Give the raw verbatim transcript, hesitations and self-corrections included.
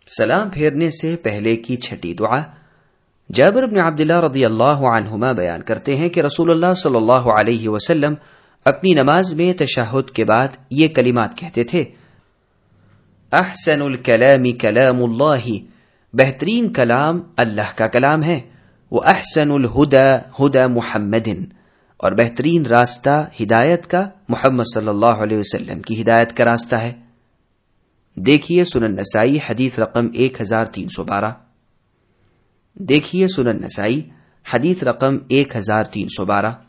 सलाम फेरने से पहले की छठी दुआ। जाबिर इब्न अब्दुल्लाह रदियल्लाहु अन्हुमा बयान करते हैं कि रसूलुल्लाह सल्लल्लाहु अलैहि वसल्लम अपनी नमाज में तशहुद के बाद ये कलिमात कहते थे, अहसनुल कलामी कलामुल्लाहि, बेहतरीन कलाम अल्लाह का कलाम है। वो अहसनुल हुदा हुदा मुहम्मदिन, और बेहतरीन रास्ता हिदायत का मुहम्मद सल्लल्लाहु अलैहि वसल्लम की हिदायत का रास्ता है। देखिए सुनन नसाई हदीस रकम एक हजार तीन सौ बारह। देखिए सुनन नसाई हदीस रकम एक हजार तीन सौ बारह।